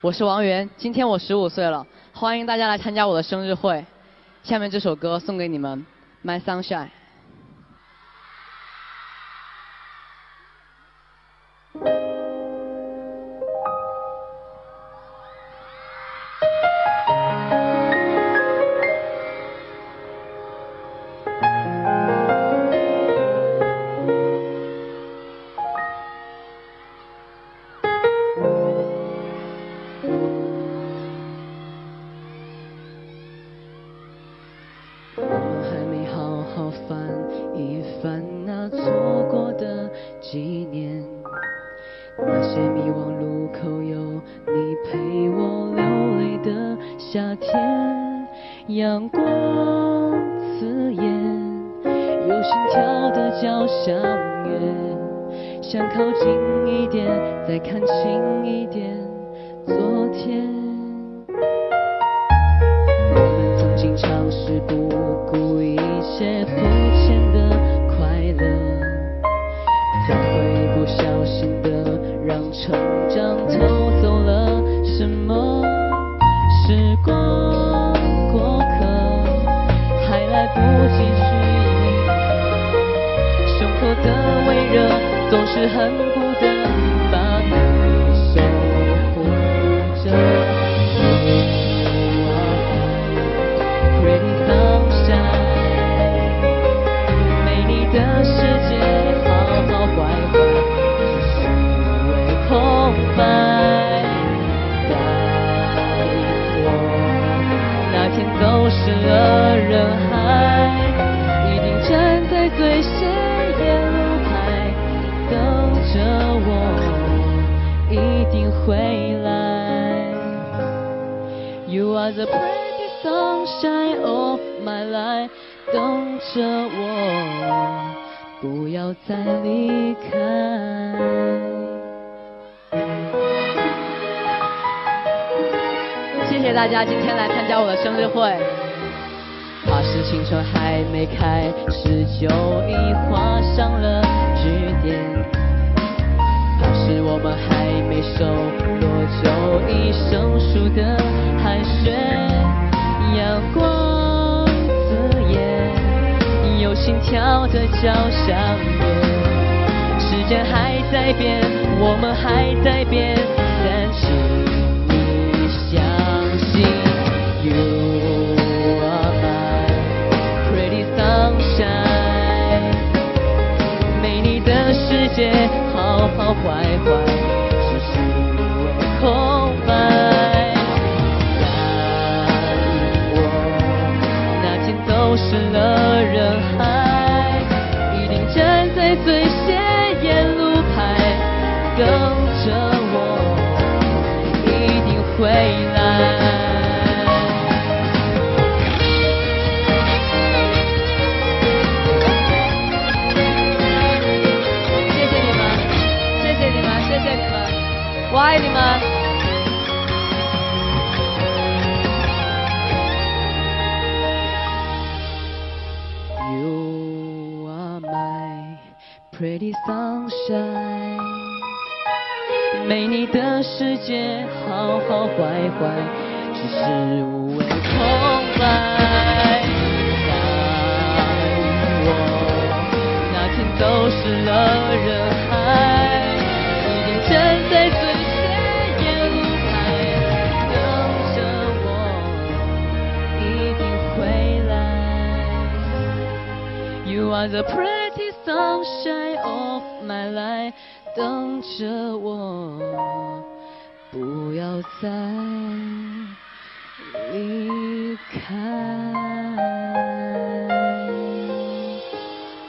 我是王源，今天我15岁了，欢迎大家来参加我的生日会。下面这首歌送给你们，《My Sunshine》。翻一翻那错过的纪念，那些迷惘路口有你陪我流泪的夏天，阳光刺眼，有心跳的交响乐，想靠近一点，再看清一点昨天。我们曾经尝试不顾一切肤浅的快乐，怎会不小心的让成长偷走了什么？时光过客，还来不及去迎合，胸口的微热总是恨不得把你守护着。的世界好好坏坏，只是无谓空白。带我那天走失了人海，一定站在最显眼路牌，等着我一定会来。You are the pretty sunshine of my life， 等着我，不要再离开。谢谢大家今天来参加我的生日会。怕是青春还没开始就已画上了句点，怕是我们还没熟络就已生疏的寒暄。阳光有心跳的交响乐，时间还在变，我们还在变，但请你相信 You are my pretty sunshine， 没你的世界好好坏坏，只是无谓空白。走失了人海，一定站在最显眼路牌，等着我一定会来。谢谢你们，谢谢你们，谢谢你们，我爱你们。Pretty sunshine， 没你的世界好好坏坏，只是无谓空白。带我那天走失了人海，一定站在最显眼路牌，等着我一定会来。You are the pretty sunshine of my life， 等着我，不要再